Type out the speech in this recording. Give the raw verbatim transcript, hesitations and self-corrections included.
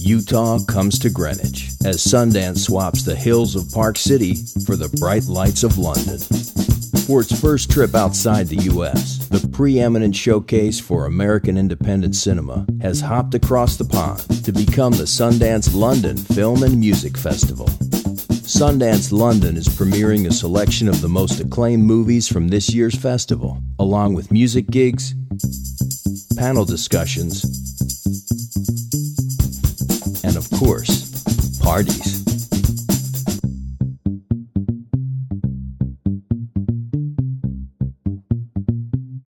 Utah comes to Greenwich as Sundance swaps the hills of Park City for the bright lights of London. For its first trip outside the U S, the preeminent showcase for American independent cinema has hopped across the pond to become the Sundance London Film and Music Festival. Sundance London is premiering a selection of the most acclaimed movies from this year's festival, along with music gigs, panel discussions, and of course, parties.